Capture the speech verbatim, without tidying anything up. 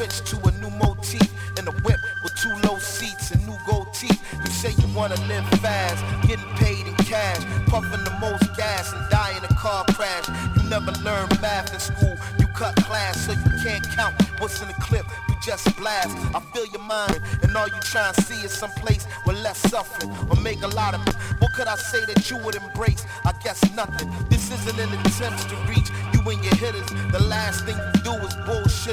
switch to a new motif in a whip with two low seats and new gold teeth. You say you wanna live fast, getting paid in cash, puffing the most gas and die in a car crash. You never learned math in school, you cut class so you can't count what's in the clip. You just blast. I feel your mind, and all you try and see is some place with less suffering or make a lot of it. What could I say that you would embrace? I guess nothing. This isn't an attempt to reach you and your hitters. The last thing you do is bullshit.